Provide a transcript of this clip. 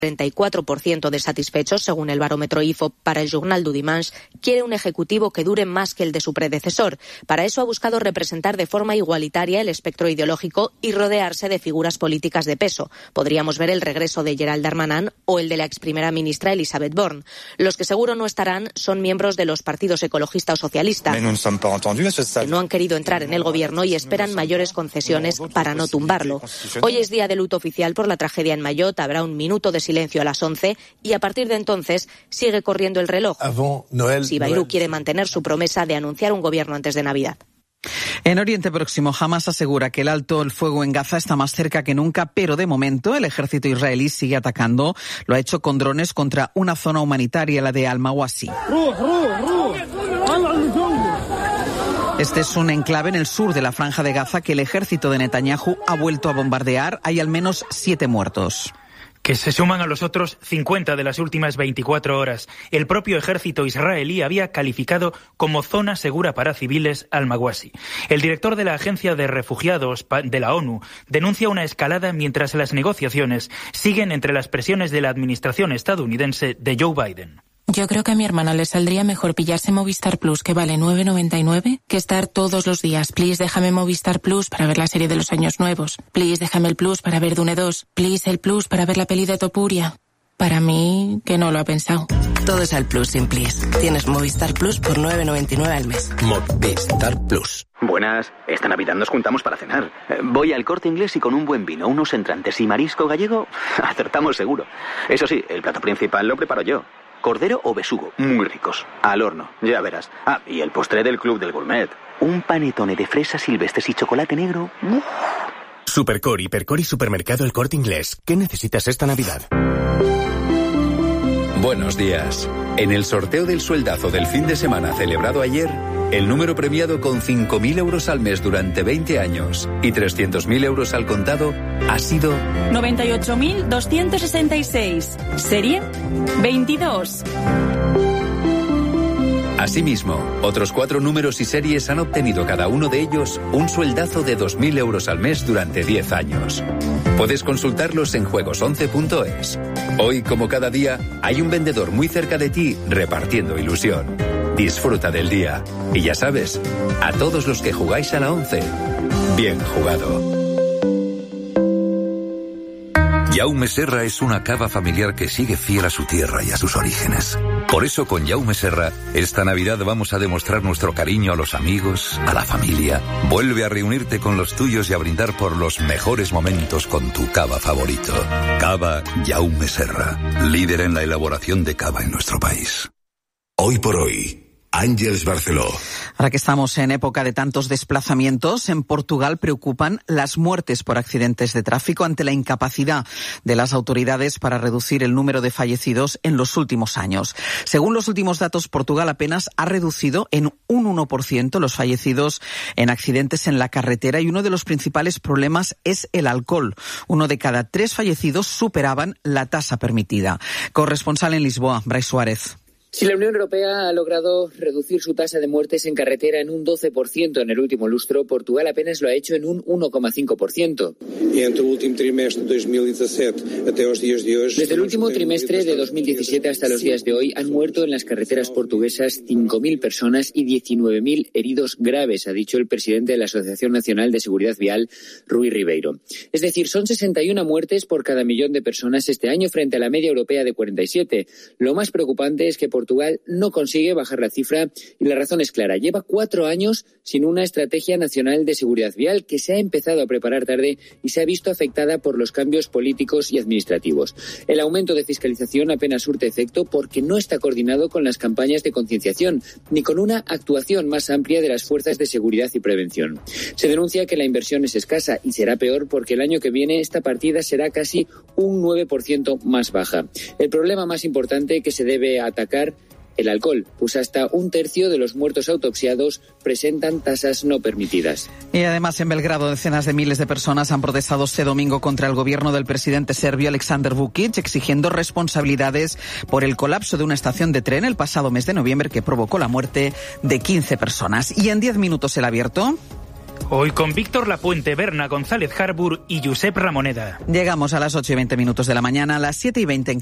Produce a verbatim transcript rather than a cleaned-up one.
treinta y cuatro por ciento de satisfechos, según el barómetro I F O P para el Journal du Dimanche, quiere un ejecutivo que dure más que el de su predecesor. Para eso ha buscado representar de forma igualitaria el espectro ideológico y rodearse de figuras políticas de peso. Podríamos ver el regreso de Gerald Darmanin o el de la ex primera ministra Elisabeth Borne. Los que seguro no estarán son miembros de los partidos ecologista o socialista, que no han querido entrar en el gobierno y esperan mayores concesiones para no tumbarlo. Hoy es día de luto oficial por la tragedia en Mayotte. Habrá un minuto de silencio a las once y a partir de entonces sigue corriendo el reloj. Si Bayrou quiere mantener su promesa de anunciar un gobierno antes de Navidad. En Oriente Próximo, Hamas asegura que el alto el fuego en Gaza está más cerca que nunca, pero de momento el ejército israelí sigue atacando. Lo ha hecho con drones contra una zona humanitaria, la de Al-Mawasi. Este es un enclave en el sur de la Franja de Gaza que el ejército de Netanyahu ha vuelto a bombardear. Hay al menos siete muertos. Que se suman a los otros cincuenta de las últimas veinticuatro horas. El propio ejército israelí había calificado como zona segura para civiles Al-Mawasi. El director de la Agencia de Refugiados de la ONU denuncia una escalada mientras las negociaciones siguen entre las presiones de la administración estadounidense de Joe Biden. Yo creo que a mi hermana le saldría mejor pillarse Movistar Plus, que vale nueve noventa y nueve, que estar todos los días. Please, déjame Movistar Plus para ver la serie de los años nuevos. Please, déjame el Plus para ver Dune dos. Please, el Plus para ver la peli de Topuria. Para mí, que no lo ha pensado. Todo es al Plus sin Please. Tienes Movistar Plus por nueve noventa y nueve al mes. Movistar Plus. Buenas, esta Navidad nos juntamos para cenar. Voy al Corte Inglés y con un buen vino, unos entrantes y marisco gallego, acertamos seguro. Eso sí, el plato principal lo preparo yo. Cordero o besugo, muy ricos, al horno, ya verás. Ah, y el postre del Club del Gourmet. Un panetone de fresas silvestres y chocolate negro. ¡Uf! Supercor, Hipercor y Supermercado El Corte Inglés. ¿Qué necesitas esta Navidad? Buenos días. En el sorteo del sueldazo del fin de semana celebrado ayer, el número premiado con cinco mil euros al mes durante veinte años y trescientos mil euros al contado ha sido noventa y ocho mil doscientos sesenta y seis. Serie veintidós. Asimismo, otros cuatro números y series han obtenido cada uno de ellos un sueldazo de dos mil euros al mes durante diez años. Puedes consultarlos en juegos once punto es. Hoy, como cada día, hay un vendedor muy cerca de ti repartiendo ilusión. Disfruta del día. Y ya sabes, a todos los que jugáis a la once, bien jugado. Jaume Serra es una cava familiar que sigue fiel a su tierra y a sus orígenes. Por eso con Jaume Serra, esta Navidad vamos a demostrar nuestro cariño a los amigos, a la familia. Vuelve a reunirte con los tuyos y a brindar por los mejores momentos con tu cava favorito. Cava Jaume Serra, líder en la elaboración de cava en nuestro país. Hoy por hoy, Ángeles Barceló. Ahora que estamos en época de tantos desplazamientos, en Portugal preocupan las muertes por accidentes de tráfico ante la incapacidad de las autoridades para reducir el número de fallecidos en los últimos años. Según los últimos datos, Portugal apenas ha reducido en un uno por ciento los fallecidos en accidentes en la carretera y uno de los principales problemas es el alcohol. Uno de cada tres fallecidos superaban la tasa permitida. Corresponsal en Lisboa, Brais Suárez. Si la Unión Europea ha logrado reducir su tasa de muertes en carretera en un doce por ciento en el último lustro, Portugal apenas lo ha hecho en un uno coma cinco por ciento. Entre el último trimestre de dos mil diecisiete hasta los días de hoy. Desde el último trimestre de dos mil diecisiete hasta los días de hoy han muerto en las carreteras portuguesas cinco mil personas y diecinueve mil heridos graves, ha dicho el presidente de la Asociación Nacional de Seguridad Vial, Rui Ribeiro. Es decir, son sesenta y una muertes por cada millón de personas este año frente a la media europea de cuarenta y siete. Lo más preocupante es que por Portugal no consigue bajar la cifra y la razón es clara. Lleva cuatro años sin una estrategia nacional de seguridad vial que se ha empezado a preparar tarde y se ha visto afectada por los cambios políticos y administrativos. El aumento de fiscalización apenas surte efecto porque no está coordinado con las campañas de concienciación ni con una actuación más amplia de las fuerzas de seguridad y prevención. Se denuncia que la inversión es escasa y será peor porque el año que viene esta partida será casi un nueve por ciento más baja. El problema más importante que se debe atacar el alcohol, pues hasta un tercio de los muertos autopsiados presentan tasas no permitidas. Y además en Belgrado decenas de miles de personas han protestado este domingo contra el gobierno del presidente serbio Aleksandar Vučić, exigiendo responsabilidades por el colapso de una estación de tren el pasado mes de noviembre que provocó la muerte de quince personas. Y en diez minutos el abierto. Hoy con Víctor Lapuente, Berna González Harbour y Josep Ramoneda. Llegamos a las ocho y veinte minutos de la mañana, a las siete y veinte en